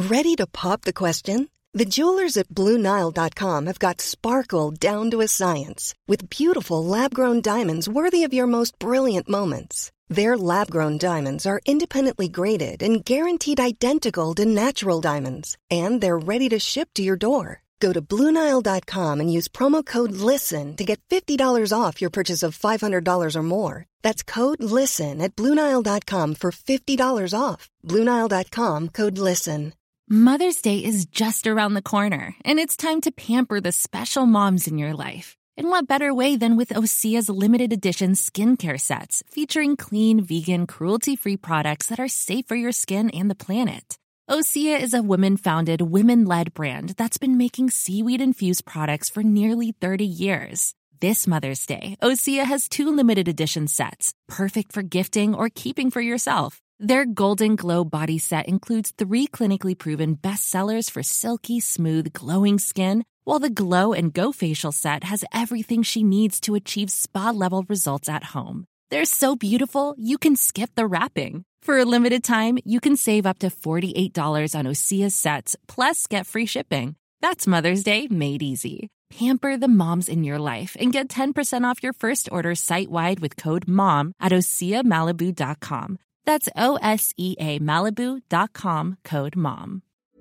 Ready to pop the question? The jewelers at BlueNile.com have got sparkle down to a science with beautiful lab-grown diamonds worthy of your most brilliant moments. Their lab-grown diamonds are independently graded and guaranteed identical to natural diamonds, and they're ready to ship to your door. Go to BlueNile.com and use promo code LISTEN to get $50 off your purchase of $500 or more. That's code LISTEN at BlueNile.com for $50 off. BlueNile.com, code LISTEN. Mother's Day is just around the corner, and it's time to pamper the special moms in your life. And what better way than with Osea's limited edition skincare sets featuring clean, vegan, cruelty-free products that are safe for your skin and the planet. Osea is a women-founded, women-led brand that's been making seaweed-infused products for nearly 30 years. This Mother's Day, Osea has 2 limited edition sets, perfect for gifting or keeping for yourself. Their Golden Glow body set includes 3 clinically proven bestsellers for silky, smooth, glowing skin, while the Glow and Go facial set has everything she needs to achieve spa-level results at home. They're so beautiful, you can skip the wrapping. For a limited time, you can save up to $48 on Osea's sets, plus get free shipping. That's Mother's Day made easy. Pamper the moms in your life and get 10% off your first order site-wide with code MOM at OseaMalibu.com. That's OSEA Malibu.com, code MOM.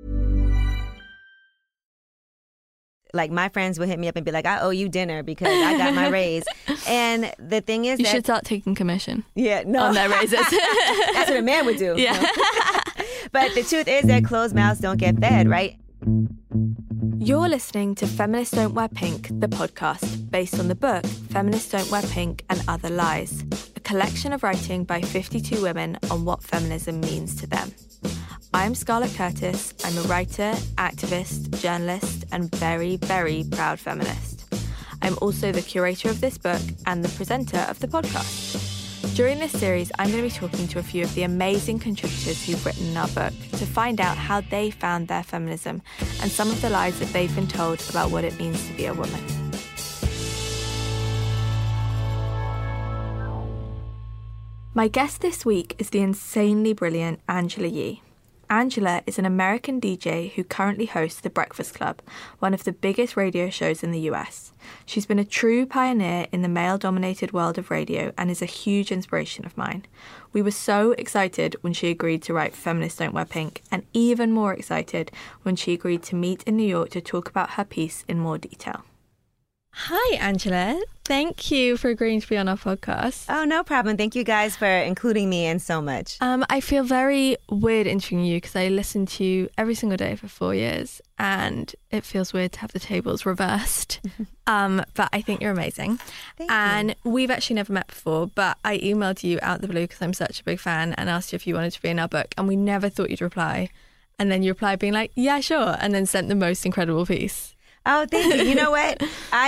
Like, my friends would hit me up and be like, I owe you dinner because I got my raise. And the thing is, you should start taking commission. Yeah, no. On their raises. That's what a man would do. Yeah. But the truth is that closed mouths don't get fed, right? You're listening to Feminists Don't Wear Pink, the podcast, based on the book Feminists Don't Wear Pink and Other Lies, a collection of writing by 52 women on what feminism means to them. I'm Scarlett Curtis. I'm a writer, activist, journalist, and very, very proud feminist. I'm also the curator of this book and the presenter of the podcast. During this series, I'm going to be talking to a few of the amazing contributors who've written in our book to find out how they found their feminism and some of the lies that they've been told about what it means to be a woman. My guest this week is the insanely brilliant Angela Yee. Angela is an American DJ who currently hosts The Breakfast Club, one of the biggest radio shows in the US. She's been a true pioneer in the male-dominated world of radio and is a huge inspiration of mine. We were so excited when she agreed to write Feminists Don't Wear Pink, and even more excited when she agreed to meet in New York to talk about her piece in more detail. Hi, Angela. Thank you for agreeing to be on our podcast. Oh, no problem. Thank you guys for including me in so much. I feel very weird interviewing you because I listened to you every single day for 4 years and it feels weird to have the tables reversed. But I think you're amazing. Thank and you. We've actually never met before, but I emailed you out the blue because I'm such a big fan and asked you if you wanted to be in our book, and we never thought you'd reply. And then you replied being like, yeah, sure. And then sent the most incredible piece. Oh, thank you. You know what?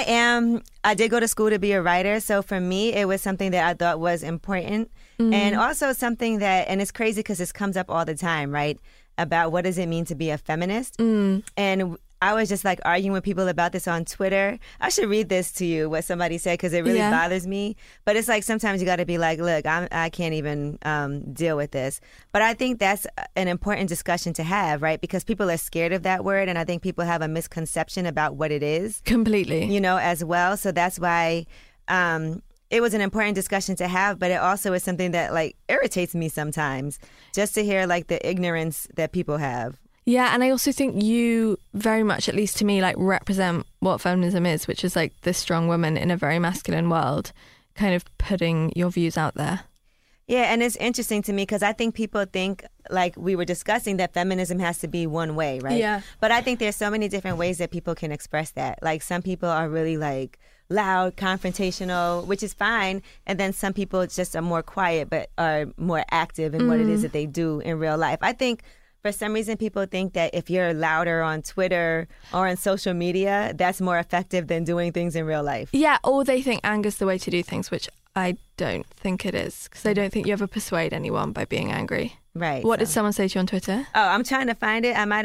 I did go to school to be a writer. So for me, it was something that I thought was important. And also something that, and it's crazy because this comes up all the time, right? About what does it mean to be a feminist? And I was just like arguing with people about this on Twitter. I should read this to you, what somebody said, because it really bothers me. But it's like sometimes you got to be like, look, I can't even deal with this. But I think that's an important discussion to have, right? Because people are scared of that word. And I think people have a misconception about what it is. Completely. You know, as well. So that's why it was an important discussion to have. But it also is something that like irritates me sometimes just to hear like the ignorance that people have. Yeah, and I also think you very much, at least to me, like represent what feminism is, which is like this strong woman in a very masculine world, kind of putting your views out there. Yeah, and it's interesting to me because I think people think, like we were discussing, that feminism has to be one way, right? Yeah. But I think there's so many different ways that people can express that. Like some people are really like loud, confrontational, which is fine. And then some people just are more quiet but are more active in what it is that they do in real life. I think for some reason, people think that if you're louder on Twitter or on social media, that's more effective than doing things in real life. Yeah, or they think anger's the way to do things, which I don't think it is, because I don't think you ever persuade anyone by being angry. Right. What did someone say to you on Twitter? Oh, I'm trying to find it. I might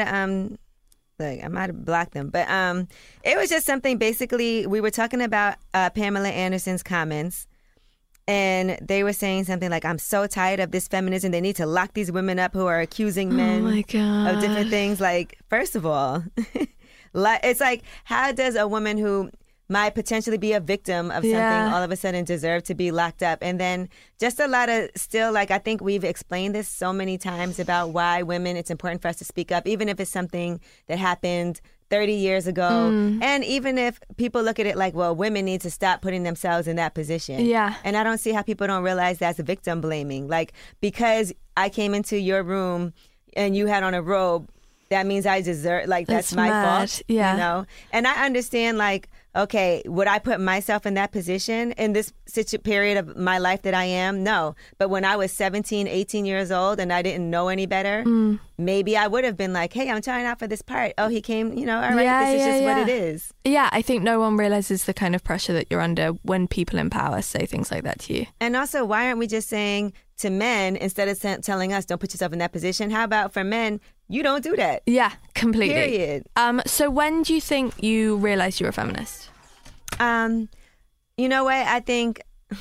have blocked them. But it was just something, basically, we were talking about Pamela Anderson's comments. And they were saying something like, I'm so tired of this feminism. They need to lock these women up who are accusing men of different things. Like, first of all, it's like, how does a woman who might potentially be a victim of something all of a sudden deserve to be locked up? And then just a lot of still, like, I think we've explained this so many times about why women, it's important for us to speak up, even if it's something that happened 30 years ago. And even if people look at it like, well, women need to stop putting themselves in that position. Yeah. And I don't see how people don't realize that's victim blaming. Like, because I came into your room and you had on a robe, that means I deserve, like, that's my fault. Yeah. You know? And I understand, like, okay, would I put myself in that position in this period of my life that I am? No. But when I was 17, 18 years old and I didn't know any better, maybe I would have been like, hey, I'm trying out for this part. Oh, he came, you know, all right, this is just what it is. Yeah, I think no one realizes the kind of pressure that you're under when people in power say things like that to you. And also, why aren't we just saying to men, instead of telling us, don't put yourself in that position, how about for men, you don't do that? Yeah, completely. Period. So when do you think you realized you were a feminist? You know what? I think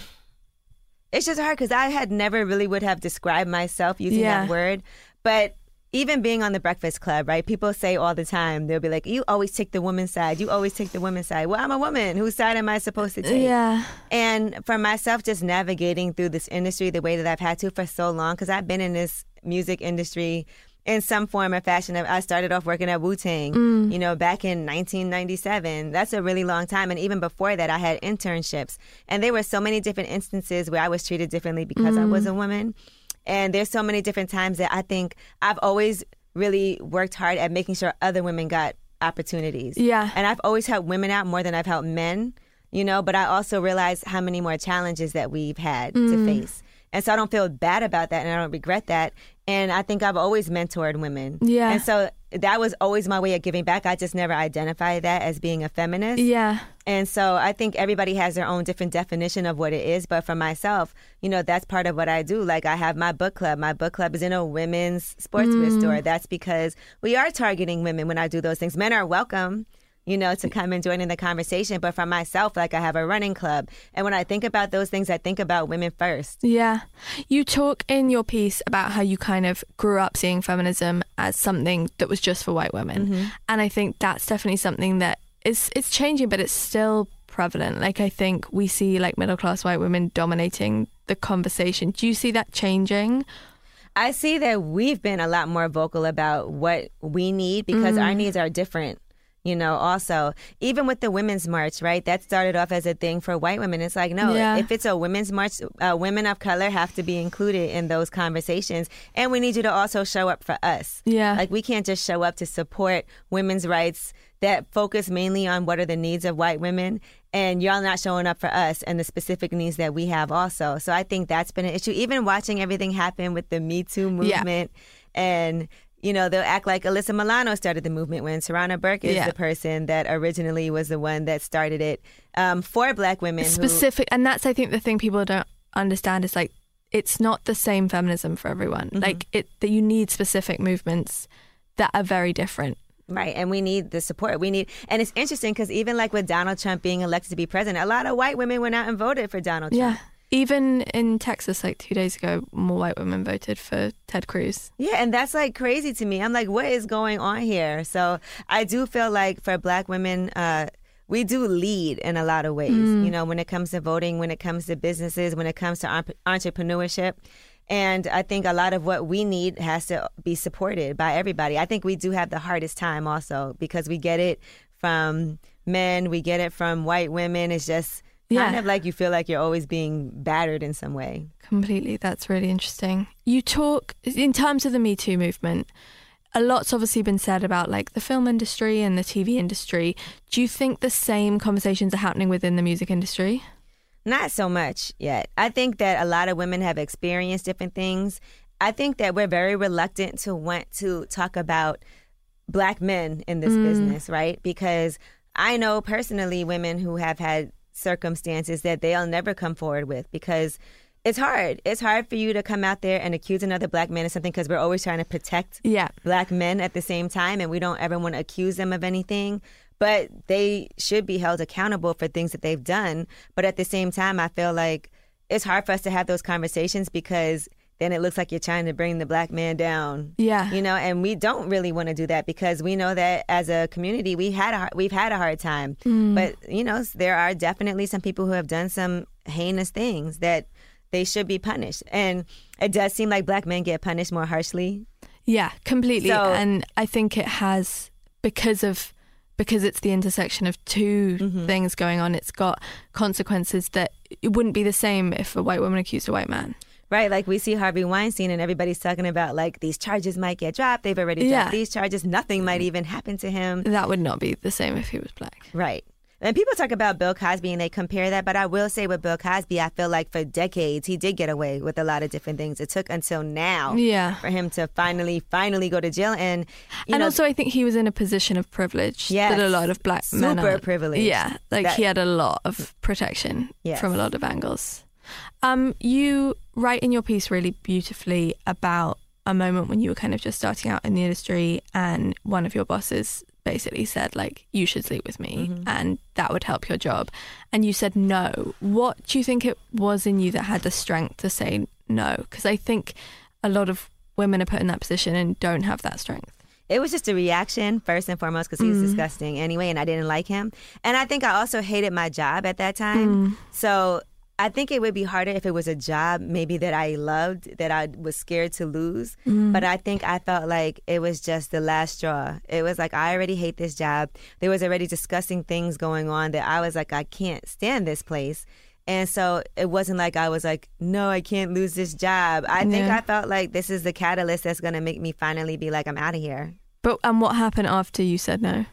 it's just hard because I had never really would have described myself using that word. But even being on the Breakfast Club, right? People say all the time, they'll be like, you always take the woman's side. You always take the woman's side. Well, I'm a woman. Whose side am I supposed to take? Yeah. And for myself, just navigating through this industry the way that I've had to for so long, because I've been in this music industry in some form or fashion. I started off working at Wu-Tang, you know, back in 1997. That's a really long time. And even before that, I had internships. And there were so many different instances where I was treated differently because I was a woman. And there's so many different times that I think I've always really worked hard at making sure other women got opportunities. Yeah. And I've always helped women out more than I've helped men, you know, but I also realized how many more challenges that we've had to face. And so I don't feel bad about that, and I don't regret that. And I think I've always mentored women. Yeah. And so that was always my way of giving back. I just never identified that as being a feminist. Yeah. And so I think everybody has their own different definition of what it is. But for myself, you know, that's part of what I do. Like, I have my book club. My book club is in a women's sportswear store. That's because we are targeting women when I do those things. Men are welcome, you know, to come and join in the conversation. But for myself, like, I have a running club. And when I think about those things, I think about women first. Yeah. You talk in your piece about how you kind of grew up seeing feminism as something that was just for white women. And I think that's definitely something that it's changing, but it's still prevalent. Like, I think we see, like, middle-class white women dominating the conversation. Do you see that changing? I see that we've been a lot more vocal about what we need because our needs are different. You know, also, even with the Women's March, right? That started off as a thing for white women. It's like, no, if it's a women's march, women of color have to be included in those conversations. And we need you to also show up for us. Yeah. Like, we can't just show up to support women's rights that focus mainly on what are the needs of white women, and y'all not showing up for us and the specific needs that we have also. So I think that's been an issue. Even watching everything happen with the Me Too movement and... You know, they'll act like Alyssa Milano started the movement when Tarana Burke is the person that originally was the one that started it for Black women. And that's, I think, the thing people don't understand is, like, it's not the same feminism for everyone. Like, that you need specific movements that are very different. Right, and we need the support. And it's interesting because even like with Donald Trump being elected to be president, a lot of white women went out and voted for Donald Trump. Yeah. Even in Texas, like 2 days ago, more white women voted for Ted Cruz. Yeah, and that's like crazy to me. I'm like, what is going on here? So I do feel like for Black women, we do lead in a lot of ways, you know, when it comes to voting, when it comes to businesses, when it comes to entrepreneurship. And I think a lot of what we need has to be supported by everybody. I think we do have the hardest time also because we get it from men, we get it from white women. It's just... kind of like you feel like you're always being battered in some way. Completely. That's really interesting. You talk, in terms of the Me Too movement, a lot's obviously been said about, like, the film industry and the TV industry. Do you think the same conversations are happening within the music industry? Not so much yet. I think that a lot of women have experienced different things. I think that we're very reluctant to want to talk about Black men in this business, right? Because I know personally women who have had circumstances that they'll never come forward with because it's hard. It's hard for you to come out there and accuse another Black man of something because we're always trying to protect Black men at the same time, and we don't ever want to accuse them of anything. But they should be held accountable for things that they've done. But at the same time, I feel like it's hard for us to have those conversations because then it looks like you're trying to bring the Black man down. Yeah. You know, and we don't really want to do that because we know that as a community, we've had a hard time. But, you know, there are definitely some people who have done some heinous things that they should be punished. And it does seem like Black men get punished more harshly. Yeah, completely. So, and I think it has, because it's the intersection of two things going on, it's got consequences that it wouldn't be the same if a white woman accused a white man. Right, like we see Harvey Weinstein and everybody's talking about like these charges might get dropped. They've already dropped these charges. Nothing might even happen to him. That would not be the same if he was Black. Right. And people talk about Bill Cosby and they compare that, but I will say with Bill Cosby, I feel like for decades he did get away with a lot of different things. It took until now for him to finally go to jail. And also I think he was in a position of privilege that a lot of Black men are. Super privilege. Yeah, like he had a lot of protection from a lot of angles. You write in your piece really beautifully about a moment when you were kind of just starting out in the industry and one of your bosses basically said, like, you should sleep with me and that would help your job. And you said no. What do you think it was in you that had the strength to say no? Because I think a lot of women are put in that position and don't have that strength. It was just a reaction, first and foremost, because he was disgusting anyway, and I didn't like him. And I think I also hated my job at that time. So I think it would be harder if it was a job maybe that I loved, that I was scared to lose. But I think I felt like it was just the last straw. It was like, I already hate this job. There was already disgusting things going on that I was like, I can't stand this place. And so it wasn't like I was like, no, I can't lose this job. I think I felt like this is the catalyst that's going to make me finally be like, I'm out of here. And what happened after you said no?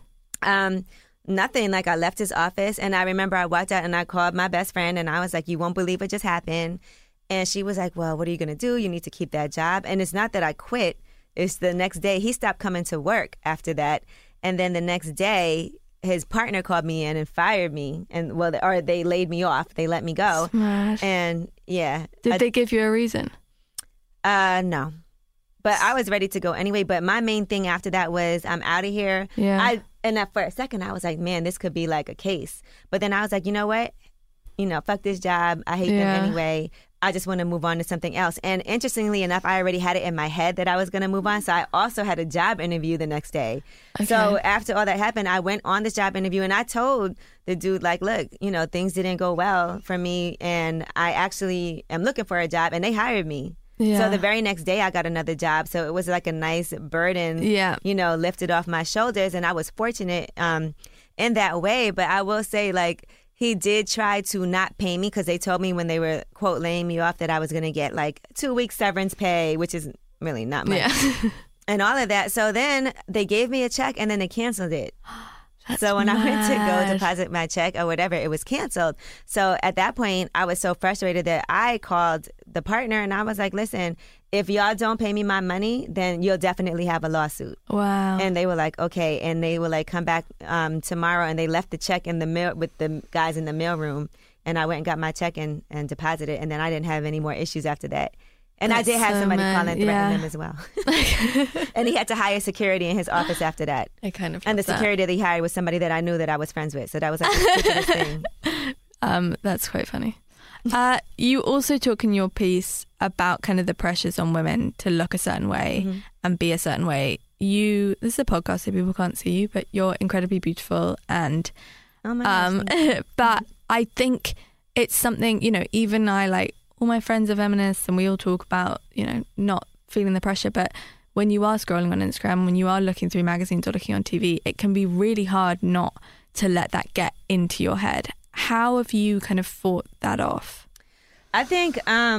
Nothing. Like I left his office and I remember I walked out and I called my best friend and I was like, you won't believe what just happened. And she was like, well, what are you going to do? You need to keep that job. And it's not that I quit. It's the next day he stopped coming to work after that. And then the next day his partner called me in and fired me. And or they laid me off. They let me go. Smash. And yeah. Did they give you a reason? No. But I was ready to go anyway. But my main thing after that was I'm out of here. Yeah. And for a second, I was like, man, this could be like a case. But then I was like, you know what? Fuck this job. I hate them anyway. I just want to move on to something else. And interestingly enough, I already had it in my head that I was going to move on. So I also had a job interview the next day. Okay. So after all that happened, I went on this job interview and I told the dude, like, look, things didn't go well for me. And I actually am looking for a job. And they hired me. Yeah. So the very next day I got another job. So it was like a nice burden, lifted off my shoulders. And I was fortunate in that way. But I will say, like, he did try to not pay me because they told me when they were, quote, laying me off that I was going to get like 2 weeks severance pay, which is really not much. Yeah. And all of that. So then they gave me a check and then they canceled it. So when I went to go deposit my check or whatever, it was canceled. So at that point, I was so frustrated that I called the partner and I was like, listen, if y'all don't pay me my money, then you'll definitely have a lawsuit. Wow. And they were like, okay. And they were like, come back tomorrow. And they left the check in the mail with the guys in the mailroom. And I went and got my check and deposited it. And then I didn't have any more issues after that. And I did have somebody call and threaten him as well. And he had to hire security in his office after that. I kind of And the security that he hired was somebody that I knew that I was friends with. So that was like the stupidest thing. That's quite funny. You also talk in your piece about kind of the pressures on women to look a certain way and be a certain way. This is a podcast so people can't see you, but you're incredibly beautiful. And oh my gosh, but I think it's something, even I like, all my friends are feminists and we all talk about, not feeling the pressure. But when you are scrolling on Instagram, when you are looking through magazines or looking on TV, it can be really hard not to let that get into your head. How have you kind of fought that off? I think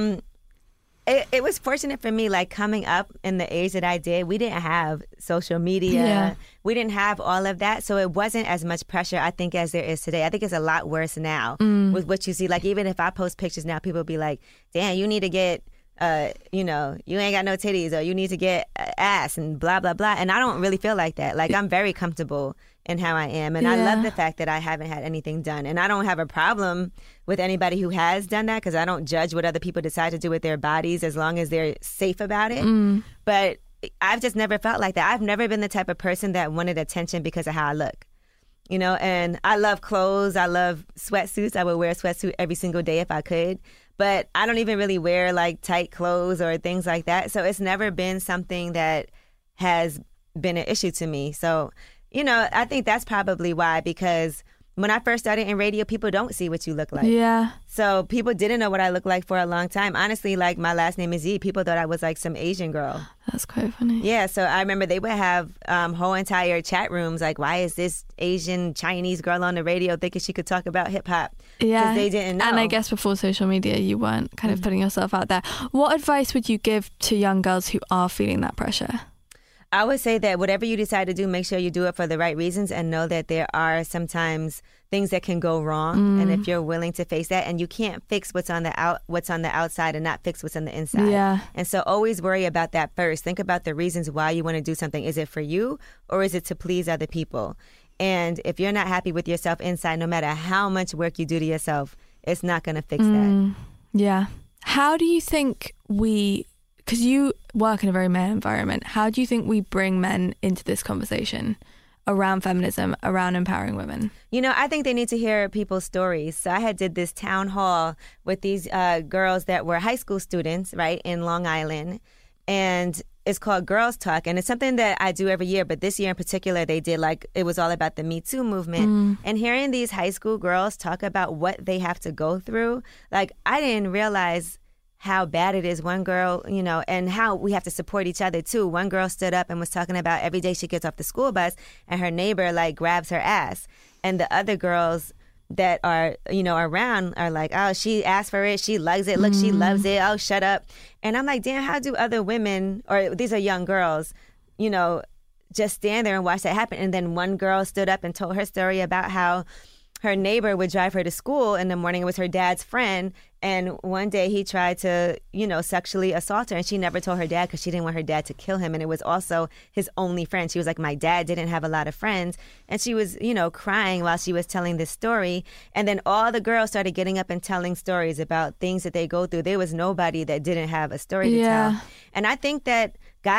it was fortunate for me, like coming up in the age that I did, we didn't have social media. Yeah. We didn't have all of that. So it wasn't as much pressure, I think, as there is today. I think it's a lot worse now with what you see. Like, even if I post pictures now, people be like, damn, you need to get, you ain't got no titties, or you need to get ass and blah, blah, blah. And I don't really feel like that. Like, I'm very comfortable in how I am. And I love the fact that I haven't had anything done. And I don't have a problem with anybody who has done that because I don't judge what other people decide to do with their bodies as long as they're safe about it. But I've just never felt like that. I've never been the type of person that wanted attention because of how I look. And I love clothes. I love sweatsuits. I would wear a sweatsuit every single day if I could. but I don't even really wear like tight clothes or things like that. So it's never been something that has been an issue to me. So, you know, I think that's probably why, because when I first started in radio, people don't see what you look like. Yeah. So people didn't know what I looked like for a long time. Honestly, like my last name is Z. People thought I was like some Asian girl. That's quite funny. Yeah. So I remember they would have whole entire chat rooms like, why is this Asian Chinese girl on the radio thinking she could talk about hip hop? Yeah. Because they didn't know. And I guess before social media, you weren't kind of putting yourself out there. What advice would you give to young girls who are feeling that pressure? I would say that whatever you decide to do, make sure you do it for the right reasons and know that there are sometimes things that can go wrong. And if you're willing to face that, and you can't fix what's on the outside and not fix what's on the inside. Yeah. And so always worry about that first. Think about the reasons why you want to do something. Is it for you or is it to please other people? And if you're not happy with yourself inside, no matter how much work you do to yourself, it's not going to fix that. Yeah. How do you think because you work in a very male environment, how do you think we bring men into this conversation around feminism, around empowering women? You know, I think they need to hear people's stories. So I did this town hall with these girls that were high school students, right, in Long Island. And it's called Girls Talk. And it's something that I do every year. But this year in particular, they did it was all about the Me Too movement. And hearing these high school girls talk about what they have to go through, like I didn't realize how bad it is. One girl, you know, and how we have to support each other too. One girl stood up and was talking about every day she gets off the school bus and her neighbor like grabs her ass. And the other girls that are, you know, around are like, oh, she asked for it. She loves it. Look, she loves it. Oh, shut up. And I'm like, damn, how do other women, or these are young girls, you know, just stand there and watch that happen? And then one girl stood up and told her story about how her neighbor would drive her to school in the morning. It was her dad's friend. And one day he tried to, you know, sexually assault her. And she never told her dad because she didn't want her dad to kill him. And it was also his only friend. She was like, my dad didn't have a lot of friends. And she was, you know, crying while she was telling this story. And then all the girls started getting up and telling stories about things that they go through. There was nobody that didn't have a story to tell. And I think that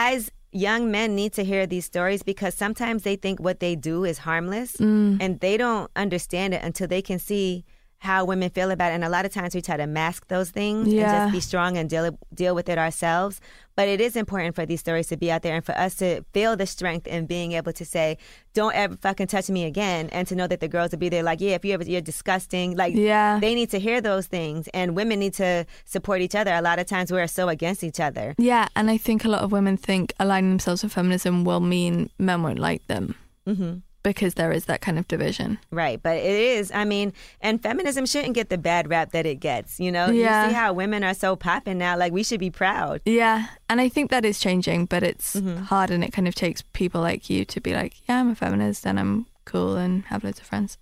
young men need to hear these stories because sometimes they think what they do is harmless and they don't understand it until they can see how women feel about it. And a lot of times we try to mask those things and just be strong and deal with it ourselves. But it is important for these stories to be out there and for us to feel the strength in being able to say, don't ever fucking touch me again. And to know that the girls will be there like, yeah, if you're disgusting. Like, they need to hear those things. And women need to support each other. A lot of times we're so against each other. Yeah, and I think a lot of women think aligning themselves with feminism will mean men won't like them. Because there is that kind of division. Right. But it is, I mean, and feminism shouldn't get the bad rap that it gets, you know? You see how women are so popping now, like we should be proud. Yeah. And I think that is changing, but it's hard, and it kind of takes people like you to be like, yeah, I'm a feminist and I'm cool and have loads of friends.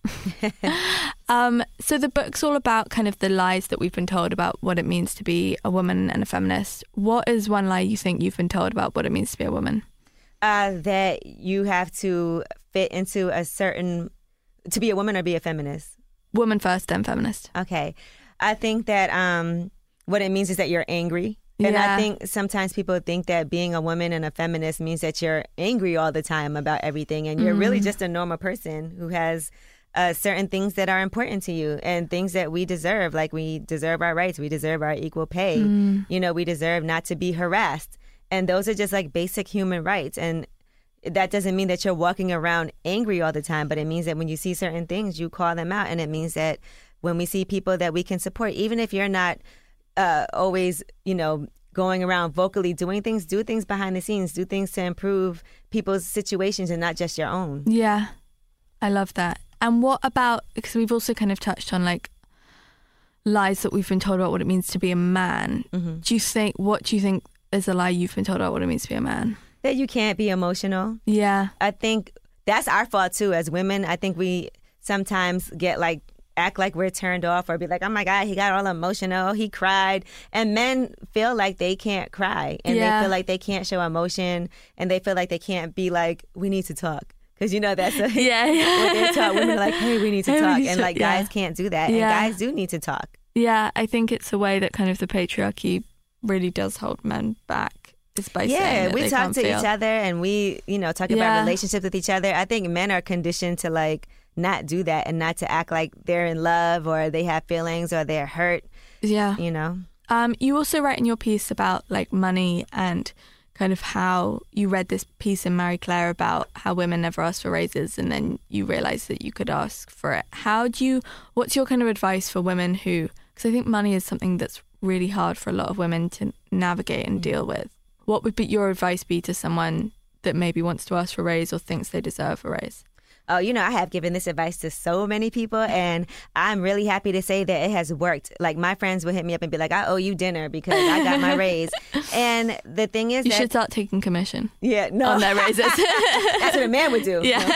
So the book's all about kind of the lies that we've been told about what it means to be a woman and a feminist. What is one lie you think you've been told about what it means to be a woman? That you have to fit into to be a woman or be a feminist? Woman first, then feminist. Okay. I think that what it means is that you're angry. And I think sometimes people think that being a woman and a feminist means that you're angry all the time about everything. And you're really just a normal person who has certain things that are important to you and things that we deserve. Like we deserve our rights. We deserve our equal pay. You know, we deserve not to be harassed. And those are just like basic human rights. And that doesn't mean that you're walking around angry all the time, but it means that when you see certain things, you call them out. And it means that when we see people that we can support, even if you're not always, you know, going around vocally doing things, do things behind the scenes, do things to improve people's situations and not just your own. Yeah, I love that. And what about, because we've also kind of touched on like lies that we've been told about what it means to be a man. What do you think is a lie you've been told about what it means to be a man? That you can't be emotional. Yeah. I think that's our fault too as women. I think we sometimes act like we're turned off or be like, oh my God, he got all emotional, he cried. And men feel like they can't cry and they feel like they can't show emotion and they feel like they can't be like, we need to talk. Because, you know, that's what they're taught. Women are like, hey, we need to talk. And like guys can't do that. And guys do need to talk. Yeah, I think it's a way that kind of the patriarchy really does hold men back. Is by saying that we they talk can't to feel. Each other and we, you know, talk about relationships with each other. I think men are conditioned to like not do that and not to act like they're in love or they have feelings or they're hurt. Yeah. You know? You also write in your piece about like money and kind of how you read this piece in Marie Claire about how women never ask for raises, and then you realised that you could ask for it. What's your kind of advice for women who, because I think money is something that's really hard for a lot of women to navigate and deal with. What would your advice be to someone that maybe wants to ask for a raise or thinks they deserve a raise? Oh, you know, I have given this advice to so many people, and I'm really happy to say that it has worked. Like, my friends will hit me up and be like, I owe you dinner because I got my raise. And the thing is you should start taking commission on their raises. That's what a man would do. Yeah.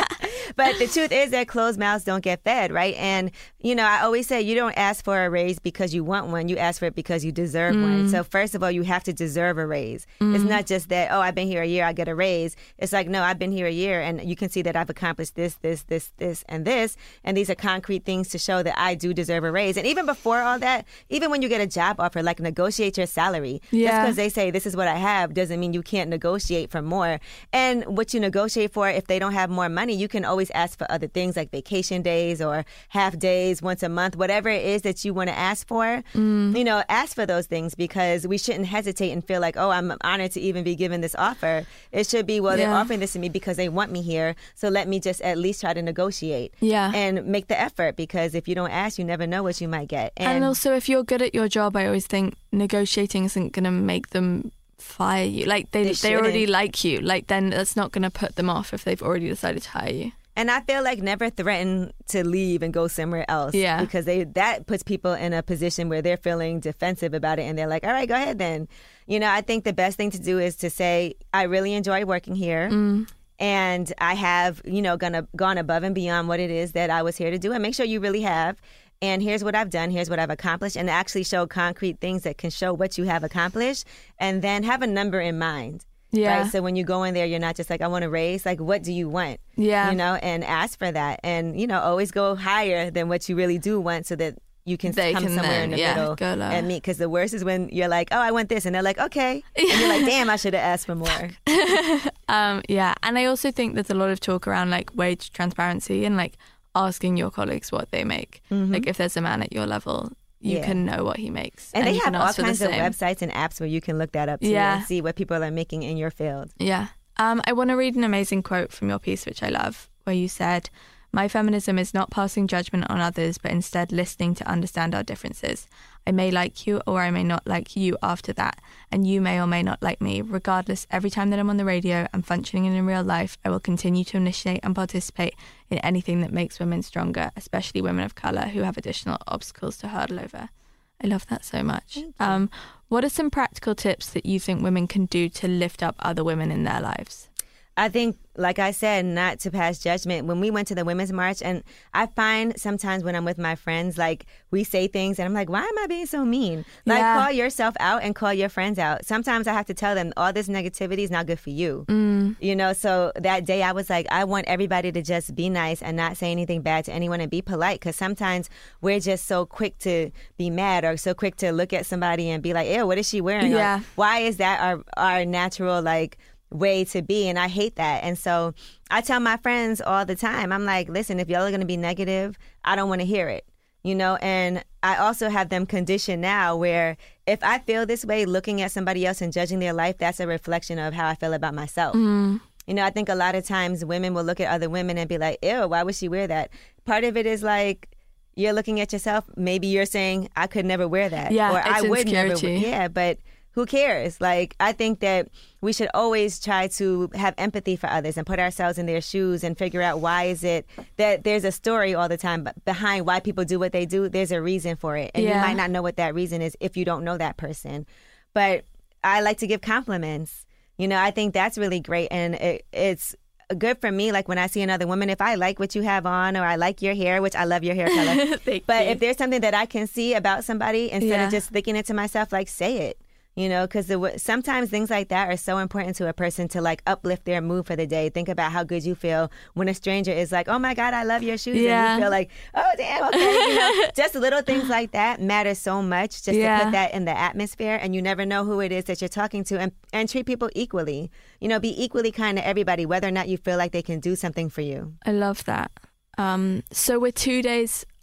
But the truth is that closed mouths don't get fed, right? And, you know, I always say you don't ask for a raise because you want one. You ask for it because you deserve one. So first of all, you have to deserve a raise. It's not just that, oh, I've been here a year, I get a raise. It's like, no, I've been here a year, and you can see that I've accomplished this, and this. And these are concrete things to show that I do deserve a raise. And even before all that, even when you get a job offer, like, negotiate your salary. Yeah. Just because they say this is what I have doesn't mean you can't negotiate for more. And what you negotiate for, if they don't have more money, you can always ask for other things like vacation days or half days once a month, whatever it is that you want to ask for. You know, ask for those things, because we shouldn't hesitate and feel like, oh, I'm honored to even be given this offer. It should be, well, they're offering this to me because they want me here, so let me just at least try to negotiate and make the effort, because if you don't ask, you never know what you might get. And also, if you're good at your job, I always think negotiating isn't going to make them fire you. Like, they already like you. Like, then that's not going to put them off if they've already decided to hire you. And I feel like never threaten to leave and go somewhere else. Yeah. Because that puts people in a position where they're feeling defensive about it, and they're like, all right, go ahead then. You know, I think the best thing to do is to say, I really enjoy working here. And I have, you know, gone above and beyond what it is that I was here to do. And make sure you really have. And here's what I've done. Here's what I've accomplished. And actually show concrete things that can show what you have accomplished. And then have a number in mind. Yeah. Right? So when you go in there, you're not just like, I want to raise. Like, what do you want? Yeah. You know, and ask for that. And, you know, always go higher than what you really do want, so that you can come somewhere in the middle and meet. Because the worst is when you're like, oh, I want this. And they're like, okay. And you're like, damn, I should have asked for more. Yeah. And I also think there's a lot of talk around like wage transparency and like asking your colleagues what they make. Like, if there's a man at your level, you can know what he makes. And they have all kinds of websites and apps where you can look that up too and see what people are making in your field. Yeah. I want to read an amazing quote from your piece, which I love, where you said, "My feminism is not passing judgment on others, but instead listening to understand our differences. I may like you or I may not like you after that, and you may or may not like me. Regardless, every time that I'm on the radio and functioning in real life, I will continue to initiate and participate in anything that makes women stronger, especially women of colour who have additional obstacles to hurdle over." I love that so much. What are some practical tips that you think women can do to lift up other women in their lives? I think, like I said, not to pass judgment. When we went to the Women's March, and I find sometimes when I'm with my friends, like, we say things and I'm like, why am I being so mean? Like, call yourself out and call your friends out. Sometimes I have to tell them, all this negativity is not good for you. You know, so that day I was like, I want everybody to just be nice and not say anything bad to anyone and be polite, because sometimes we're just so quick to be mad or so quick to look at somebody and be like, ew, what is she wearing? Yeah. Like, why is that our natural, like, way to be? And I hate that. And so I tell my friends all the time, I'm like, listen, if y'all are going to be negative, I don't want to hear it, you know? And I also have them conditioned now where if I feel this way looking at somebody else and judging their life, that's a reflection of how I feel about myself. You know, I think a lot of times women will look at other women and be like, ew, why would she wear that? Part of it is like, you're looking at yourself. Maybe you're saying, I could never wear that. Yeah, or I would never. Yeah, but who cares? Like, I think that we should always try to have empathy for others and put ourselves in their shoes and figure out why is it that there's a story all the time behind why people do what they do. There's a reason for it. And you might not know what that reason is if you don't know that person. But I like to give compliments. You know, I think that's really great. And it's good for me, like when I see another woman, if I like what you have on or I like your hair, which I love your hair color. But if there's something that I can see about somebody, instead of just thinking it to myself, like, say it. You know, because sometimes things like that are so important to a person to, like, uplift their mood for the day. Think about how good you feel when a stranger is like, oh, my God, I love your shoes. And you feel like, oh, damn, okay. You know, just little things like that matter so much just to put that in the atmosphere. And you never know who it is that you're talking to. And treat people equally. You know, be equally kind to everybody, whether or not you feel like they can do something for you. I love that. So we're 2 days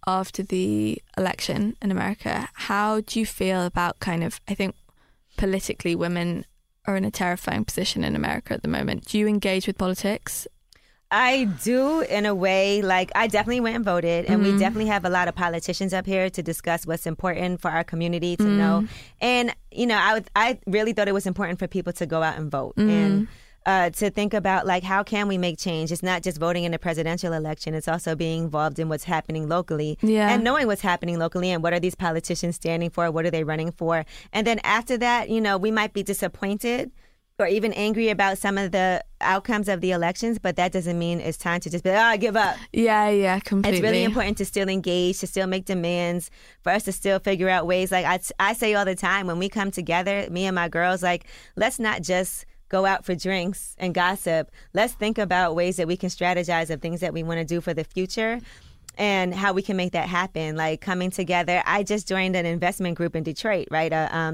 after the election in America. How do you feel about I think politically women are in a terrifying position in America at the moment. Do you engage with politics? I do, in a way. Like, I definitely went and voted, and we definitely have a lot of politicians up here to discuss what's important for our community to know. And, I really thought it was important for people to go out and vote and to think about, like, how can we make change? It's not just voting in the presidential election. It's also being involved in what's happening locally and knowing what's happening locally and what are these politicians standing for? What are they running for? And then after that, we might be disappointed or even angry about some of the outcomes of the elections, but that doesn't mean it's time to just be, I give up. Yeah, completely. It's really important to still engage, to still make demands, for us to still figure out ways. Like I say all the time, when we come together, me and my girls, like, let's not just go out for drinks and gossip. Let's think about ways that we can strategize of things that we want to do for the future and how we can make that happen. Like, coming together. I just joined an investment group in Detroit, right?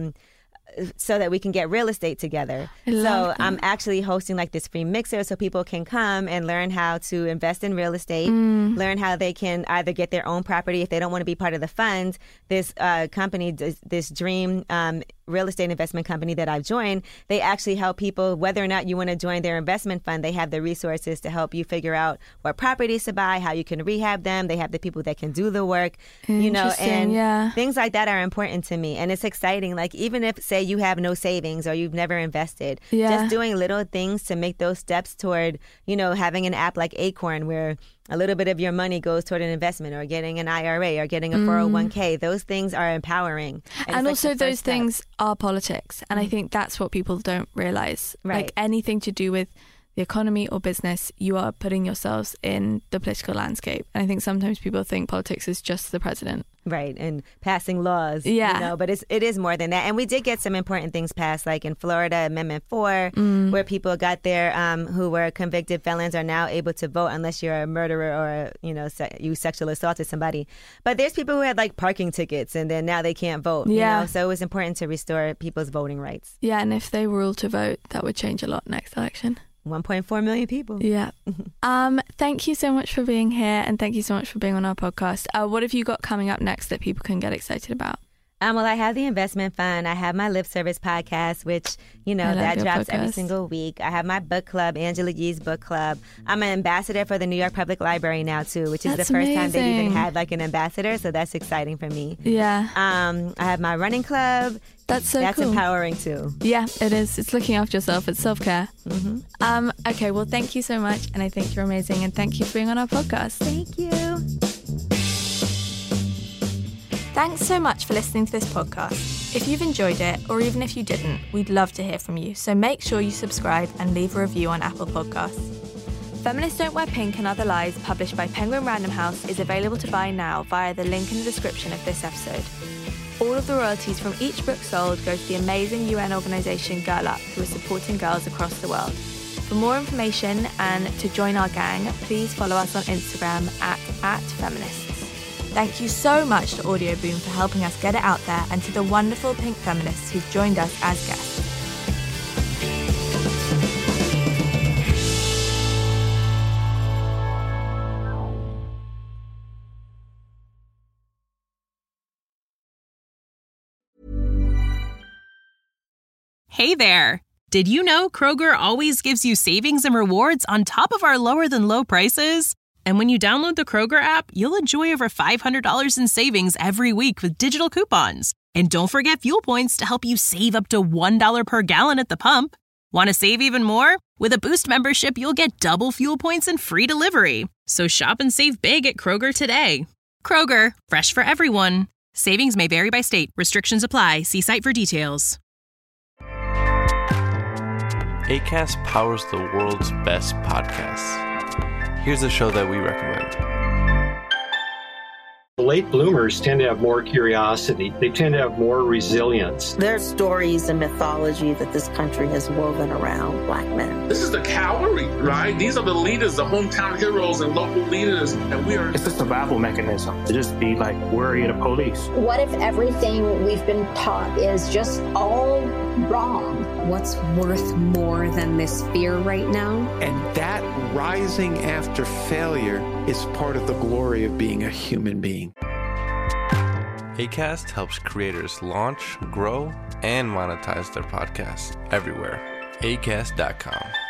So that we can get real estate together. So I'm actually hosting like this free mixer so people can come and learn how to invest in real estate, learn how they can either get their own property if they don't want to be part of the fund. This company, this Dream real estate investment company that I've joined, they actually help people, whether or not you want to join their investment fund, they have the resources to help you figure out what properties to buy, how you can rehab them. They have the people that can do the work, and things like that are important to me. And it's exciting. Like, even if, say, you have no savings or you've never invested, just doing little things to make those steps toward, having an app like Acorn where a little bit of your money goes toward an investment or getting an IRA or getting a 401k. Those things are empowering. And also those things are politics. And I think that's what people don't realize. Right. Like, anything to do with the economy or business, you are putting yourselves in the political landscape. And I think sometimes people think politics is just the president. Right, and passing laws. Yeah. But it is more than that. And we did get some important things passed, like in Florida, Amendment 4, where people got their, who were convicted felons are now able to vote unless you're a murderer or, you sexually assaulted somebody. But there's people who had like parking tickets and then now they can't vote. So it was important to restore people's voting rights. Yeah, and if they were all to vote, that would change a lot next election. 1.4 million people. Yeah. Thank you so much for being here, and thank you so much for being on our podcast. What have you got coming up next that people can get excited about? Well, I have the investment fund. I have my Lip Service podcast, which, that drops every single week. I have my book club, Angela Yee's book club. I'm an ambassador for the New York Public Library now, too, which is the first time they've even had like an ambassador. So that's exciting for me. Yeah. I have my running club. That's cool. That's empowering, too. Yeah, it is. It's looking after yourself. It's self-care. Okay, well, thank you so much. And I think you're amazing. And thank you for being on our podcast. Thank you. Thanks so much for listening to this podcast. If you've enjoyed it, or even if you didn't, we'd love to hear from you. So make sure you subscribe and leave a review on Apple Podcasts. Feminists Don't Wear Pink and Other Lies, published by Penguin Random House, is available to buy now via the link in the description of this episode. All of the royalties from each book sold go to the amazing UN organisation Girl Up, who is supporting girls across the world. For more information and to join our gang, please follow us on Instagram at @feminists. Thank you so much to Audio Boom for helping us get it out there, and to the wonderful pink feminists who've joined us as guests. Hey there! Did you know Kroger always gives you savings and rewards on top of our lower-than-low prices? And when you download the Kroger app, you'll enjoy over $500 in savings every week with digital coupons. And don't forget fuel points to help you save up to $1 per gallon at the pump. Want to save even more? With a Boost membership, you'll get double fuel points and free delivery. So shop and save big at Kroger today. Kroger, fresh for everyone. Savings may vary by state. Restrictions apply. See site for details. Acast powers the world's best podcasts. Here's a show that we recommend. Late bloomers tend to have more curiosity. They tend to have more resilience. There's stories and mythology that this country has woven around Black men. This is the cavalry, right? These are the leaders, the hometown heroes and local leaders. And we are... It's a survival mechanism to just be like worried of police. What if everything we've been taught is just all wrong? What's worth more than this fear right now? And that rising after failure is part of the glory of being a human being. Acast helps creators launch, grow, and monetize their podcasts everywhere. Acast.com.